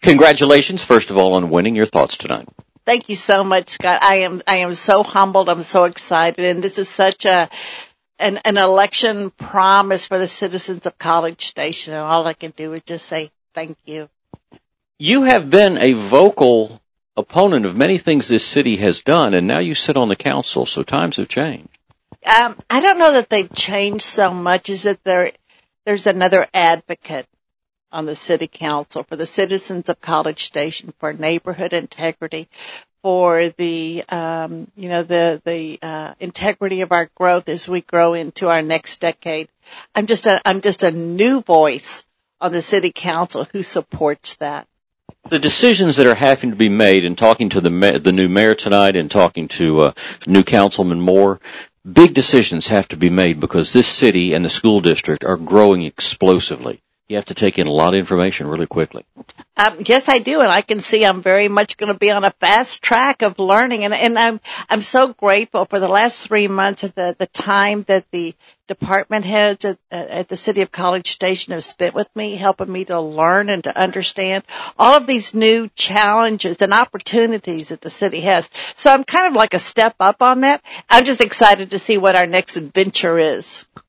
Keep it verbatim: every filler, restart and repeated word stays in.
Congratulations, first of all, on winning. Your thoughts tonight. Thank you so much, Scott. I am I am so humbled. I'm so excited, and this is such a an, an election promise for the citizens of College Station. And all I can do is just say thank you. You have been a vocal opponent of many things this city has done, and now you sit on the council. So times have changed. Um, I don't know that they've changed so much. Is that there there's another advocate on the city council for the citizens of College Station, for neighborhood integrity, for the, um, you know, the, the, uh, integrity of our growth as we grow into our next decade. I'm just a, I'm just a new voice on the city council who supports that. The decisions that are having to be made, and talking to the ma- the new mayor tonight and talking to uh, new councilman Moore, big decisions have to be made because this city and the school district are growing explosively. You have to take in a lot of information really quickly. Um, yes, I do, and I can see I'm very much going to be on a fast track of learning, and, and I'm I'm so grateful for the last three months of the, the time that the department heads at, at the City of College Station have spent with me, helping me to learn and to understand all of these new challenges and opportunities that the city has. So I'm kind of like a step up on that. I'm just excited to see what our next adventure is.